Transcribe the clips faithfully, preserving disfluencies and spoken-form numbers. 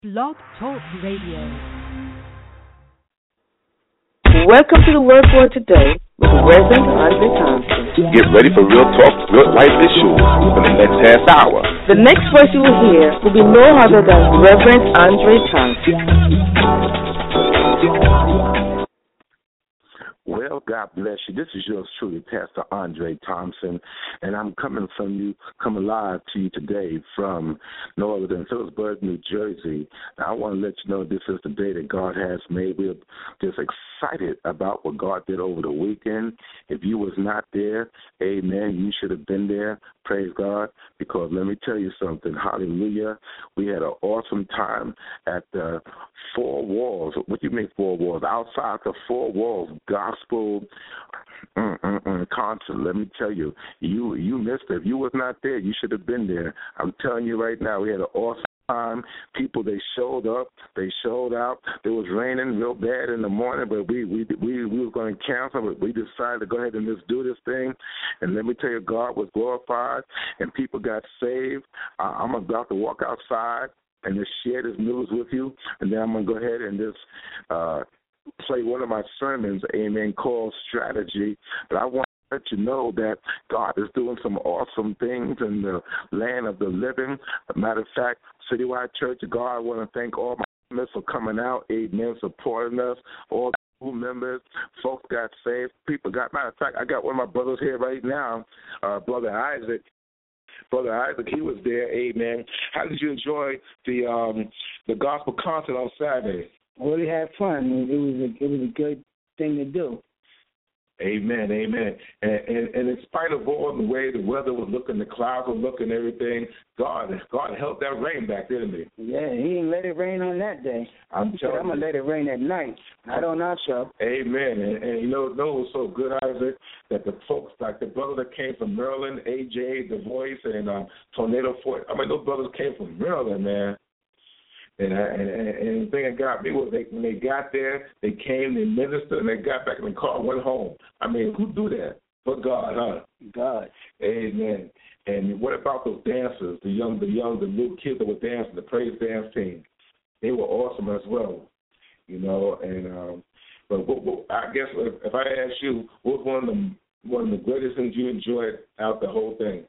Blog Talk Radio. Welcome to the Word for Today with Reverend Andre Thompson. Get ready for real talk, real life issues for the next half hour. The next voice you will hear will be no other than Reverend Andre Thompson. Well, God bless you. This is yours truly, Pastor Andre Thompson, and I'm coming from you, coming live to you today from no other than Phillipsburg, New Jersey. Now, I want to let you know this is the day that God has made. We're just excited about what God did over the weekend. If you was not there, amen, you should have been there. Praise God, because let me tell you something. Hallelujah. We had an awesome time at the four walls. What do you mean four walls? Outside the four walls, gospel mm, mm, mm, concert. Let me tell you, you you missed it. If you was not there, you should have been there. I'm telling you right now, we had an awesome time. People, they showed up, they showed out. It was raining real bad in the morning, but we we we, we were going to cancel, but we decided to go ahead and just do this thing. And let me tell you, God was glorified, and people got saved. Uh, I'm about to walk outside and just share this news with you, and then I'm going to go ahead and just uh, play one of my sermons, amen, called Strategy. But I want to let you know that God is doing some awesome things in the land of the living. As a matter of fact, Citywide Church of God, I want to thank all my members for coming out, amen, supporting us, all new members. Folks got saved. People got, matter of fact, I got one of my brothers here right now, uh, Brother Isaac. Brother Isaac, he was there, amen. How did you enjoy the um, the gospel concert on Saturday? I really had fun. It was a, it was a good thing to do. Amen, amen. And, and, and in spite of all the way the weather was looking, the clouds were looking, everything, God, God held that rain back, didn't he? Yeah, he didn't let it rain on that day. I'm telling I'm going to let it rain at night, not on our show. Amen. And, and you know, know it was so good, Isaac, that the folks, like the brother that came from Maryland, A J, The Voice, and um, Tornado Fort, I mean, those brothers came from Maryland, man. And, I, and, and the thing that got me was they, when they got there, they came, they ministered, and they got back in the car and went home. I mean, who do that but God, huh? God. Amen. And what about those dancers, the young, the young, the little kids that were dancing, the praise dance team? They were awesome as well, you know. And um, but what, what, I guess if, if I ask you, what was one of the one of the greatest things you enjoyed out the whole thing?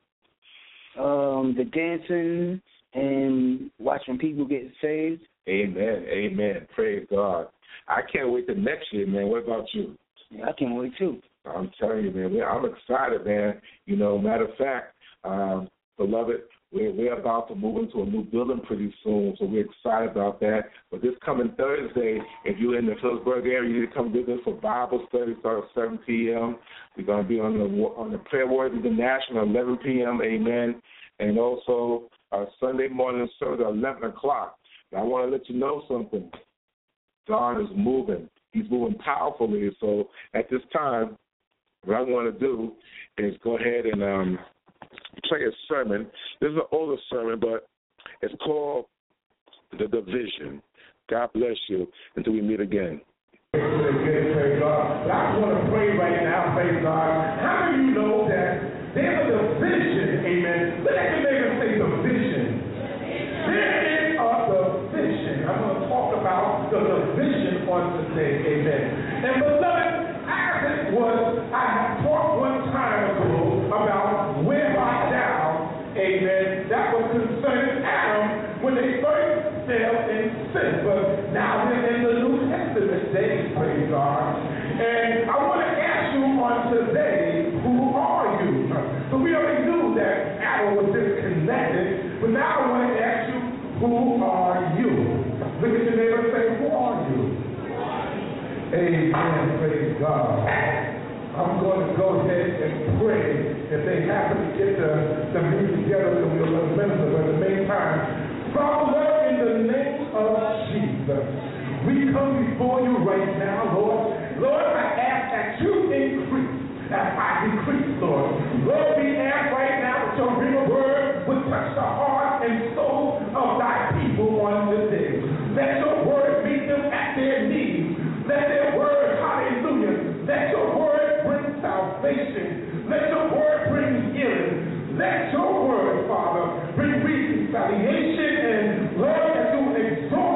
Um, the dancing and watching people get saved. Amen, amen. Praise God. I can't wait till next year, man. What about you? Yeah, I can't wait, too. I'm telling you, man, I'm excited, man. You know, matter of fact, um, beloved, we're, we're about to move into a new building pretty soon, so we're excited about that. But this coming Thursday, if you're in the Phillipsburg area, you need to come visit us for Bible study, start at seven p.m. We're going to be on the on the Prayer Warriors International at eleven p.m., amen. And also our Sunday morning service at eleven o'clock. Now, I want to let you know something. God is moving. He's moving powerfully. So at this time, what I want to do is go ahead and um, play a sermon. This is an older sermon, but it's called The Division. God bless you until we meet again. Praise God. But I want to pray right now, praise God. How do you know that there's a division, amen? Look at the neighbor and say division. There is a division. I'm going to talk about the division on today, amen. And beloved, as it was, I talked one time ago about whereby down, amen, that was concerning Adam when they first fell in sin. But now we're in the New Testament days, praise God. And I want to ask you on today, who are you? So we already knew that Adam was disconnected, but now I want to ask you, who are you? Look at your neighbor and say, who are you? Amen, praise God. I'm going to go ahead and pray. If they happen to get the, the meeting together, then we'll remember. But in the meantime, Father, in the name of Jesus, we come before you right now, Lord. Lord, I ask that you increase, that I decrease, Lord. Lord, we ask right now that your real word would touch the heart and soul of thy people on this day. Let your word meet them at their needs. Let their word, hallelujah, let your word bring salvation. Let your word bring healing. Let your word, Father, bring reconciliation. And Lord, that you exhort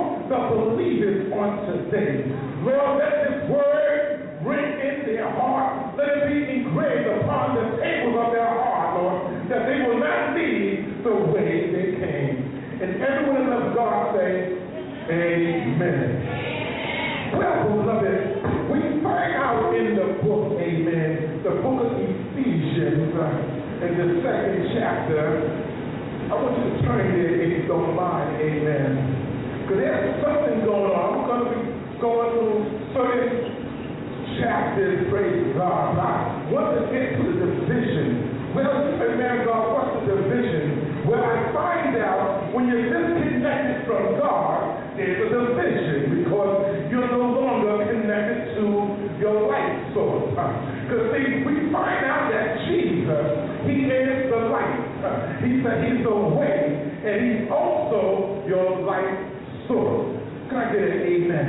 today. Lord, let this word ring in their heart. Let it be engraved upon the tables of their heart, Lord, that they will not leave the way they came. And everyone of God say, amen. Well, beloved, we find out in the book, amen, the book of Ephesians, uh, in the second chapter. I want you to turn there if you don't mind, amen. Because there's something going on. I'm going to be going through certain chapters, praise God. I want to get to the division. Well, amen, God, what's the division? Well, I find out when you're disconnected from God, there's a division because you're no longer connected to your life source. Because see, we find out that Jesus, he is the light. He said he's the way, and he's also your life source. Can I get an amen?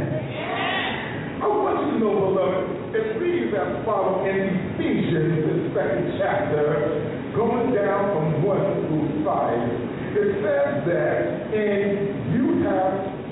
I want you to know, beloved, it reads as follows in Ephesians, the second chapter, going down from one through five. It says that, and you have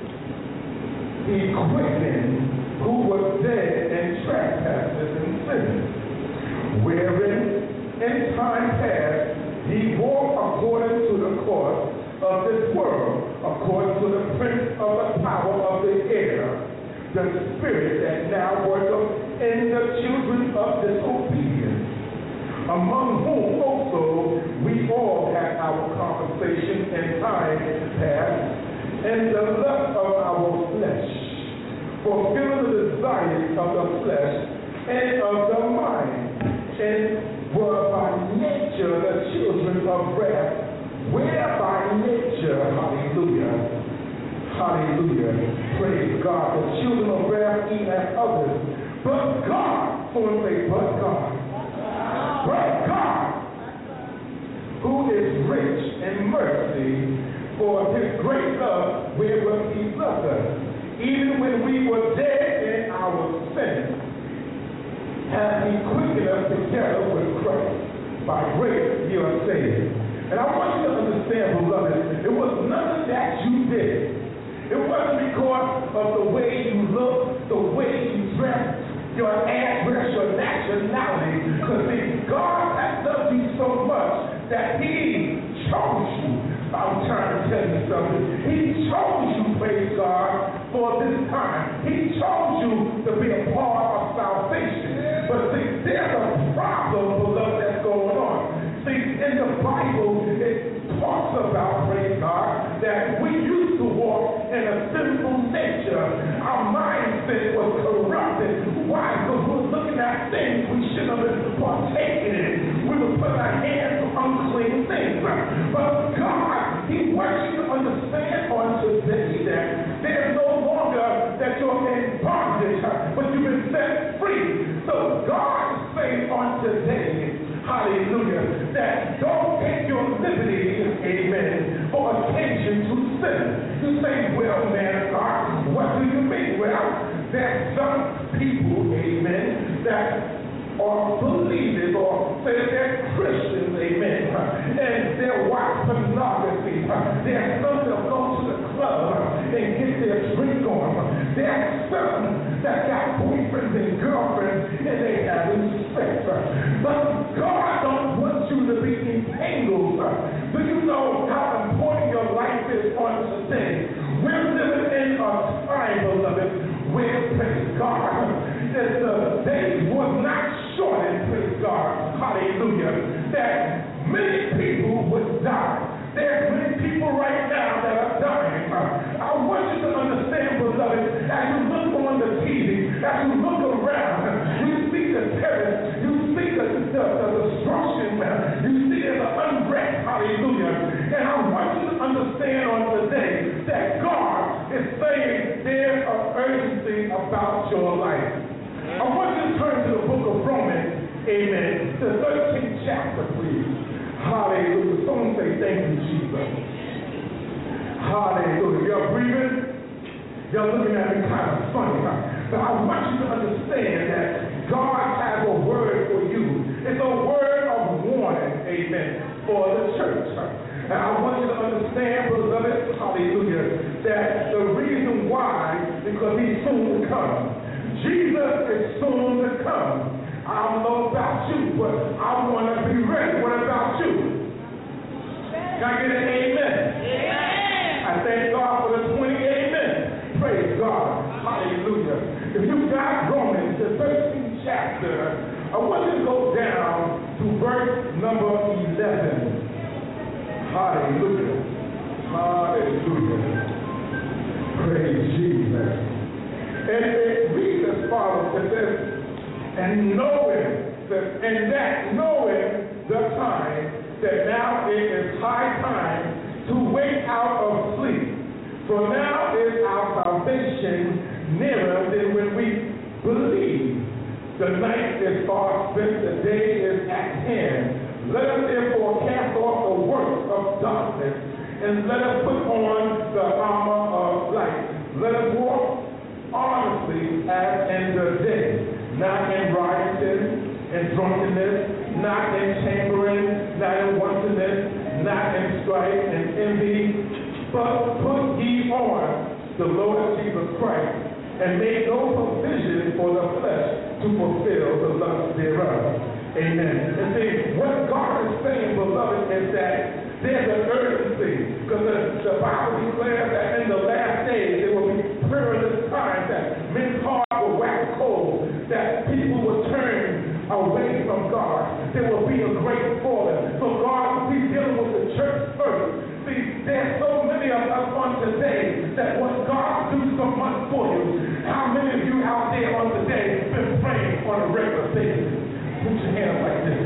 the quickened who were dead in trespasses and sins, wherein in time past he walked according to the course of this world, according to the prince of the power of the air, the spirit that now worketh in the children of disobedience, among whom also we all had our conversation in time past, in the lust of our flesh, fulfilling the desires of the flesh and of the mind, and were by nature the children of wrath, where by nature, hallelujah, hallelujah, praise God, the children of wrath even as others, but God, someone say, but God, but God, who is rich in mercy, for his great love wherewith he loved us, even when we were dead in our sins, hath he quickened us together with Christ. By grace you are saved. And I want you to understand, beloved, it was nothing that you did. It wasn't because of the way you look, the way you dress, your address, your nationality. Because God has loved you so much that he chose you. I'm trying to tell you something. He chose you, praise God, for this time. He chose you to be a part of salvation. But see, there's a problem, beloved, that's going on. See, in the Bible, it talks about, praise God, that we used to walk in a sinful nature. Our mindset was corrupted. Why? Because we were looking at things we shouldn't have been partaking in. We were putting our hands to unclean things. But God, he wants you to understand on today that there's no longer that you're in bondage, but you've been set free. So God is saying on today, hallelujah, that don't take your liberty, amen, for occasion to sin. You say, well, man of God, what do you mean? Well, there's some people, amen, that are believers or say they're Christians, amen, and they're watch pornography. There's some that go to the club and get their drink on. There's some that got boyfriends and girlfriends and they having sex. But God don't want you to be entangled. Do you know how important your life is on today? We're living in a time, beloved, where, praise God, that the day was not shortened, praise God, hallelujah, that many people would die. There's many people right now that are dying. I want you to understand, beloved, as you look on the T V, as you look around, you see the terror, you see the, the, the destruction, you see there's an unrest, hallelujah. And I want you to understand on today that God is saying there's an urgency about your life. I want you to turn to the book of Romans, amen, the thirteenth chapter, please. Hallelujah. Someone say, thank you, Jesus. Hallelujah. Y'all breathing? Y'all looking at me kind of funny, huh? But I want you to understand that God has a word for you. It's a word of warning, amen, for the church. And I want you to understand, beloved, hallelujah, that the reason why, because he's soon to come. come. Jesus is soon to come. I don't know about you, but I want to be ready. What about you? Can I get an amen? Amen. I thank God for the twenty amen. Praise God. Hallelujah. If you got Romans, the thirteenth chapter, I want you to go down to verse number eleven. Hallelujah. Hallelujah. Praise Jesus. And it reads as follows. It says, and knowing that, and that knowing the time, that now it is high time to wake out of sleep. For now is our salvation nearer than when we believe. The night is far spent, the day is at hand. Let us therefore cast off the works of darkness, and let us put on the armor of light. Let us walk honestly as in the day, not in rioting and drunkenness, not in chambering, not in wantonness, not in strife and envy, but put ye on the Lord Jesus Christ, and make no provision for the flesh to fulfill the lust thereof. Amen. And see, what God is saying, beloved, is that there's an urgency, because the, the Bible declares that in the last days there will be perilous times, that men's hearts will wax cold, that people will turn away from God. There will be a great falling. So God, He's dealing with the church first. See, there's so many of us on today that when God do so much for you, how many of you out there on today been praying on a regular basis? Put your hands like this.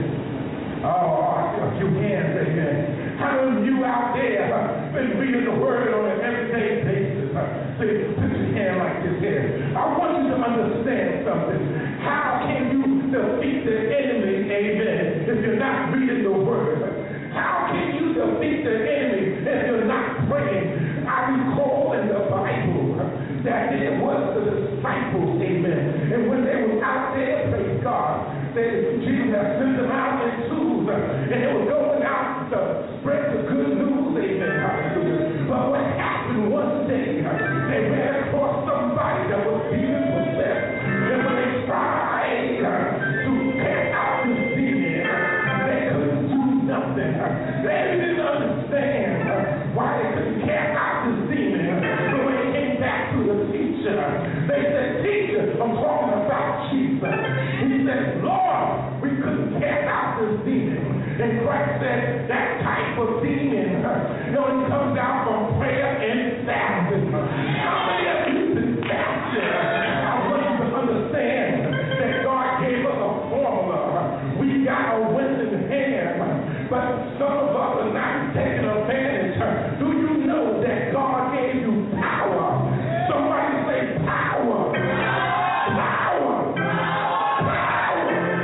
Oh, a few hands, amen. How many of you out there uh, been reading the word on an everyday basis? Uh, say, put your hand like this here. I want you to understand something. How can you defeat the enemy, amen, if you're not reading the word? How can you defeat the enemy if you're not praying? I recall in the Bible that it was the disciples, amen, and when they were out there, praise God, they, Jesus had sent them out in twos, and they were going out to spread the good news, amen, hallelujah. But what happened one day, they ran across somebody that was demon possessed, and when they tried to cast out this demon, they couldn't do nothing. They didn't understand why they couldn't cast out this demon. But when they came back to the teacher, they said, teacher, I'm talking about Jesus. He said, Lord, we couldn't cast out this demon. And Christ said, that type of demon, you know, it comes out from prayer and fasting. How many of you been fasting? I want you to understand that God gave us a formula. We got a wisdom hand, but some of us are not taking advantage. Do you know that God gave you power? Somebody say power. Power. Power.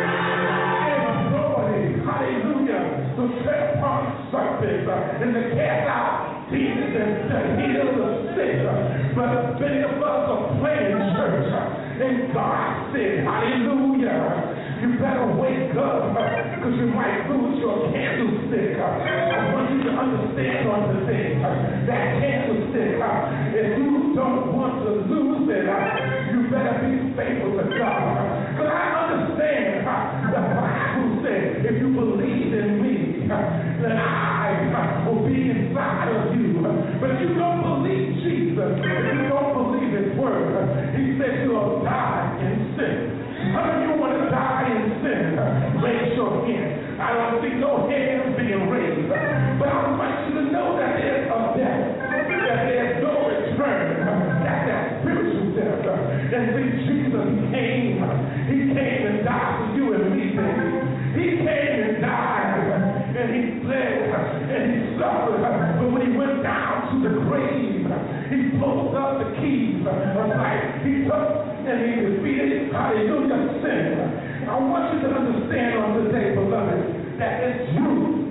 And authority. Hallelujah. To tread upon serpents and to cast out demons and to heal the sick. But many of us are playing church. And God said, hallelujah, you better wake up because you might lose your candlestick. I want you to understand on today that candlestick, if you don't want to lose it, you better be faithful to God. But I understand the Bible said, if you believe in me, then I will be inside of you. But if you don't believe Jesus, if you don't believe His word, He said you'll die in sin. How many of you want to die in sin? Raise your hand. I don't see no hands being raised. But I want you to know that there's a death, that there's no return. That's that spiritual death. And see, Jesus came. He came and died for you and me, baby. He came and died, and He bled, and He suffered. But when He went down to the grave, He pulled up the keys of life. He took and He defeated, hallelujah, sin. I want you to understand on today, beloved, that it's you.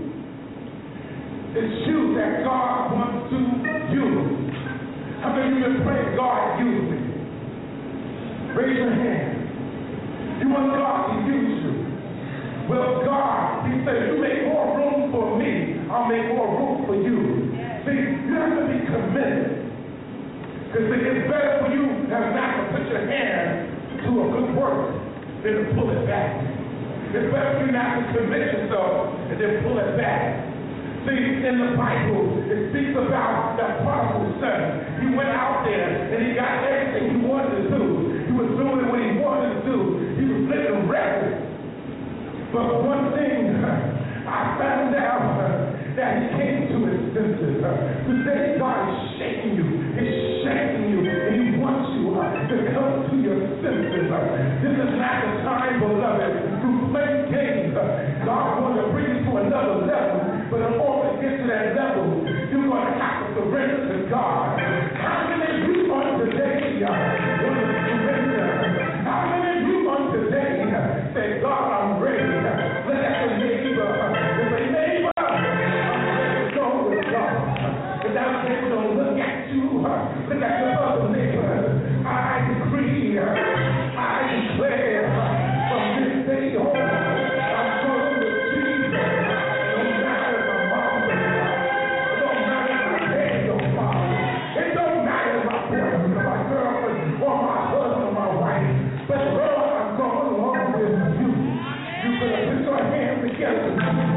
It's you that God wants to use. How many of you can pray, God, use me? Raise your hand. You want God to use you. Well, God, He said, you make more room for me, I'll make more room for you. See, you have to be committed. Because it's better for you have not to put your hand to a good work than to pull it back. It's better for you not to commit yourself and then pull it back. See, in the Bible, it speaks about that prodigal son. He went out there and he got everything he wanted to do. He was doing what he wanted to do. He was living reckless. But one thing I found out that he came to his senses. Today, God is shaking you. He's shaking you, and he wants you to come to your senses. This is not the time, beloved, to play games. God wants to bring you to another level, but in order to get to that level, you're going to have to surrender to God. How many of you on today want to surrender? How many of you on today say, God, I'm ready? Look at your neighbor. Say, neighbor, I'm ready to go with God. But that neighbor don't look at you. Look at your other neighbor. I decree, I declare, from this day on, I'm going with Jesus. No matter if I'm mom, it don't matter if I pay your father. It don't matter if my boyfriend or my girlfriend or my husband or my wife. But Lord, I'm going along with you. You better put your hands together.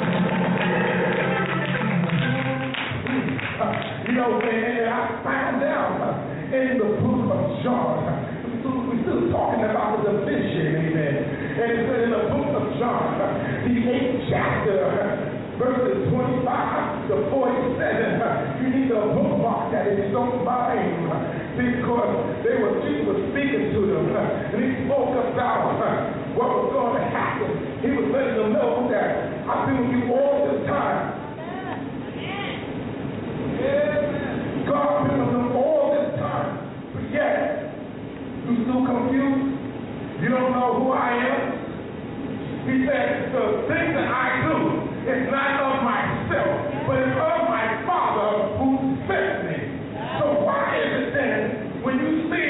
You know, and I found out in the book of John, we're still talking about the division, amen. And it said in the book of John, the eighth chapter, verses twenty-five to forty-seven, you need to bookmark that if you don't mind, because they were, Jesus was speaking to them, and he spoke about what was going to happen. He was letting them know that I've been with you all this time. God been with them all this time, but yet you still confused. You don't know who I am. He said, the thing that I do is not of myself, but it's of my Father who sent me. So why is it then when you see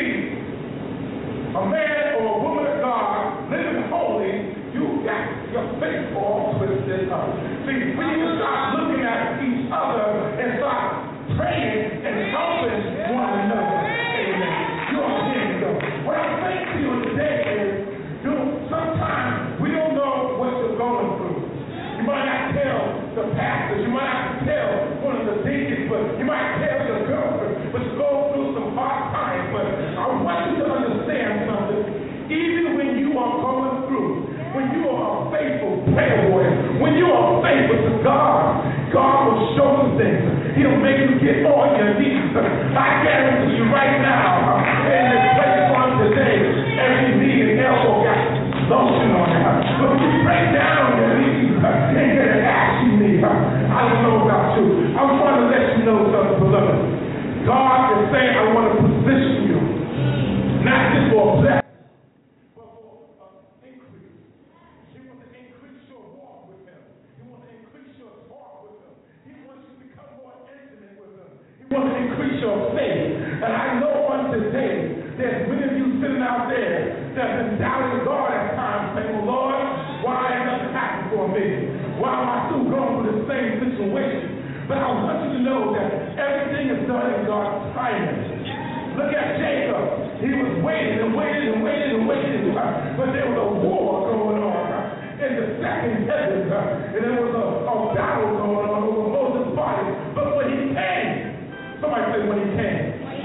a man or a woman of God living holy, you got your face all twisted up? See, we need to start looking at each other and start praying and helping one another. Amen. You're here to go. What I'm saying to you today is, you know, sometimes we don't know what you're going through. You might not tell the pastors, you might not tell one of the deacons, but you might tell your girlfriend, but you go through some hard times. But I want you to understand something. Even when you are going through, when you are a faithful prayer warrior, when you are faithful to God, God will show you things. He'll make you get on your knees. I guarantee you right now, in this place on today, every knee and elbow got lotion on it. But when you break down on your knees and get an ashy knee, I don't know about you. I want to let you know something, beloved. God is saying, I want to position you, not just for a blessing, but for an increase. He wants to increase your walk with him. He wants to increase your talk with him. He wants you to become more intimate with him. He wants to increase your faith. And I know on today, there's many of you sitting out there that have been doubting God at times, saying, well, Lord, why ain't nothing happened for me? Why am I still going through the same situation? But I want you to know that everything is done in God's timing. Look at Jacob. He was waiting and waiting and waiting and waiting. But there was a war going on in the second heavens. And there was a, a battle going on over Moses' body. But when he came, somebody said when he came,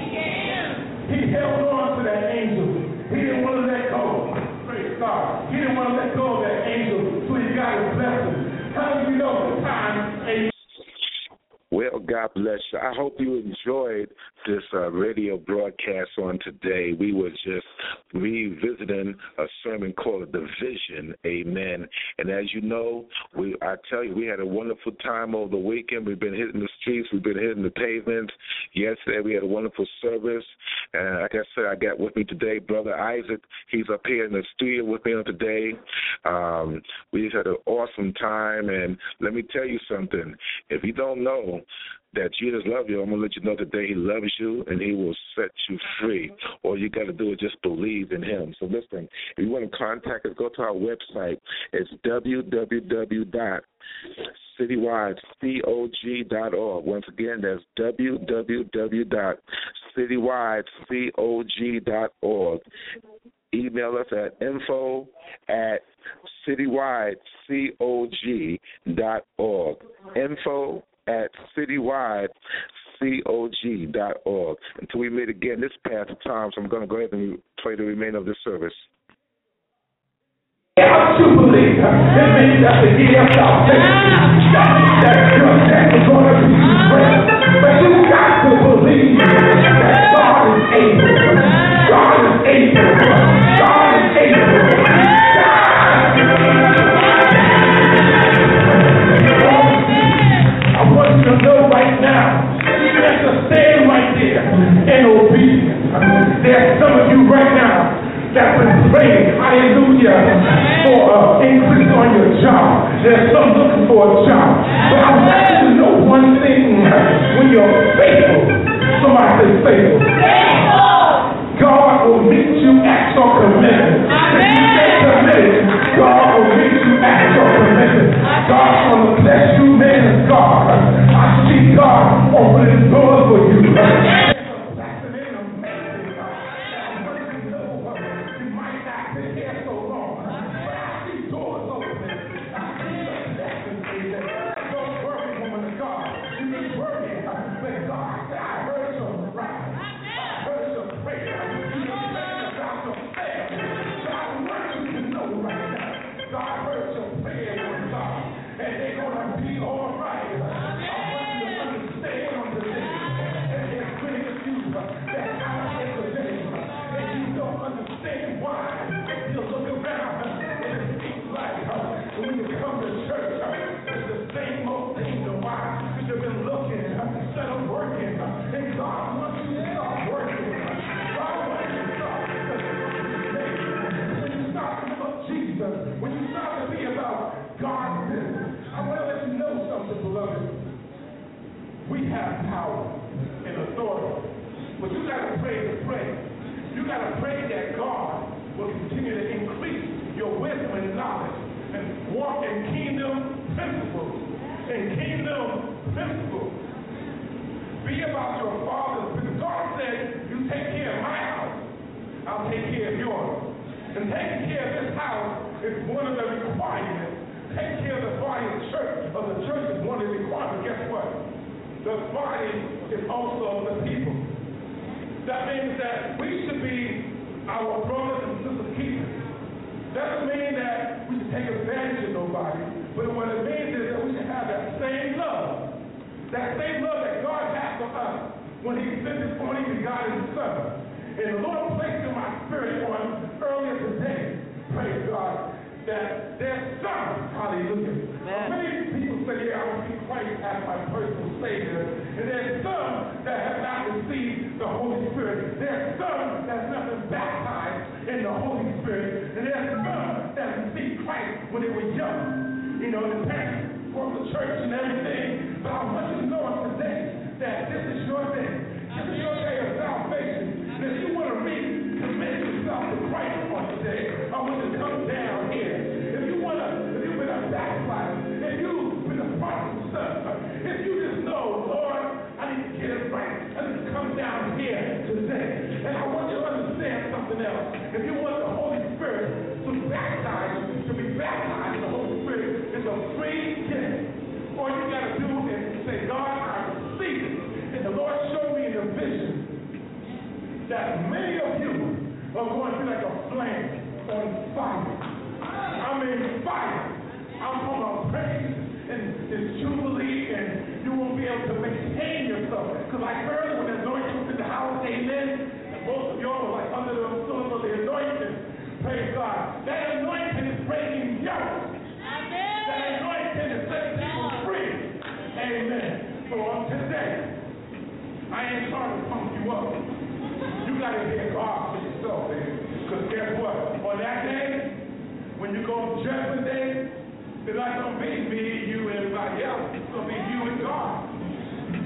he held on to that angel. He didn't want to let go. Praise God. He didn't want to let go of that angel, so he got his blessing. How do you know the time a Well, God bless you. I hope you enjoyed this uh, radio broadcast on today. We were just revisiting a sermon called The Vision, amen. And as you know, we I tell you, we had a wonderful time over the weekend. We've been hitting the streets. We've been hitting the pavements. Yesterday we had a wonderful service. And like I said, I got with me today Brother Isaac. He's up here in the studio with me on today. Um, we just had an awesome time. And let me tell you something. If you don't know, that Jesus loves you, I'm going to let you know today he loves you and he will set you free. All you got to do is just believe in him. So listen, if you want to contact us, go to our website. It's w w w dot citywide cog dot org. Once again, that's w w w dot citywide cog dot org. Email us at info at citywide cog dot org. Info at citywide cog dot org. Until we meet again, this is Pastor Tom, so I'm going to go ahead and play the remainder of this service. How to believe, it means that the year of salvation, that your death is going to be spread. But you got to believe that God is able. God is able. God is able. I want you to know right now, you have to stand right there in obedience. There's some of you right now that's been praying, hallelujah, for uh, increase on your job. There's some looking for a job. But I want you to know one thing. When you're faithful, somebody say faithful. God will meet you at your commitment. If you stay committed, God will meet you at your commitment. God's going to bless you, man of God. I see God opening doors for you.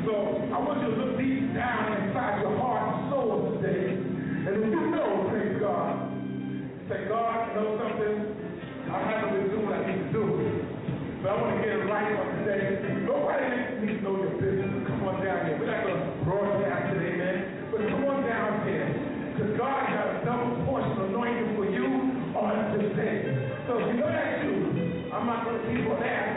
So I want you to look deep down inside your heart and soul today. And if you know, praise God, say, God, you know something? I haven't been doing what I need to do. But I want to get it right on today. Nobody needs to know your business. Come on down here. We're not going to broadcast today, man. But come on down here. Because God got a double portion anointing for you on today. So if you know that's you, I'm not going to keep on asking.